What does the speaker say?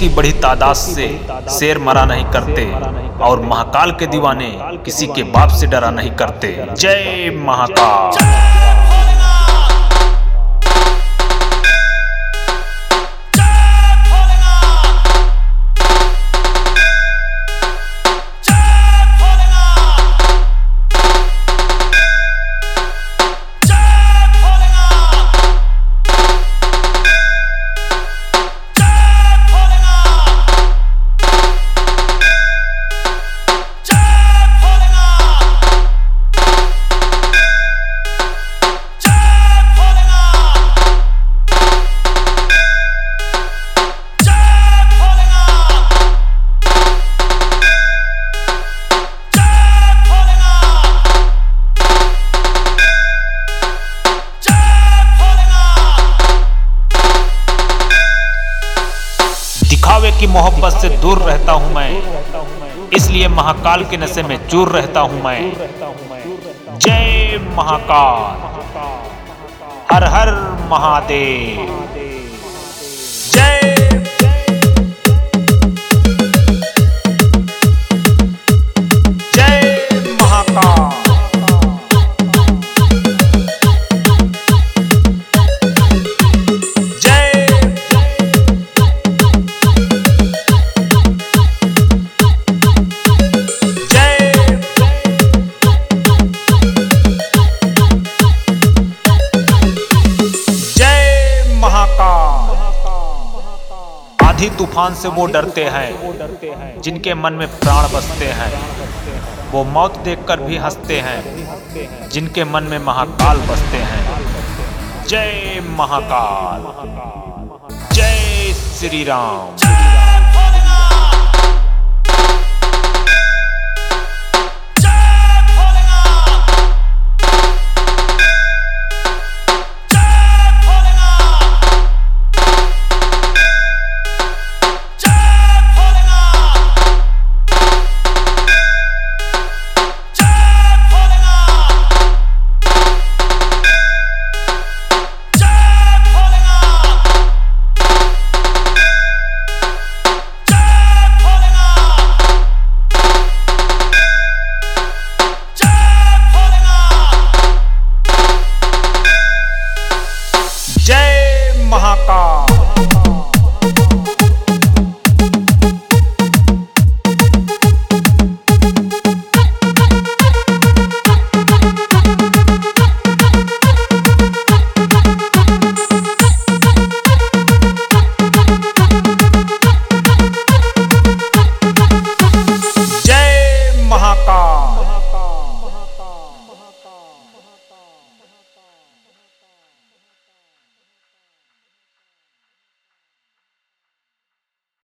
की बड़ी तादाद से शेर मरा नहीं करते और महाकाल के दीवाने किसी के बाप से डरा नहीं करते। जय महाकाल। दिखावे की मोहब्बत से दूर रहता हूं मैं, इसलिए महाकाल के नशे में चूर रहता हूं मैं। जय महाकाल, हर हर महादेव। जय महाकाल। आंधी तूफान से वो डरते हैं जिनके मन में प्राण बसते हैं, वो मौत देखकर भी हंसते हैं जिनके मन में महाकाल बसते हैं। जय महाकाल, जय श्री राम। महाकाल। जय महाकाल।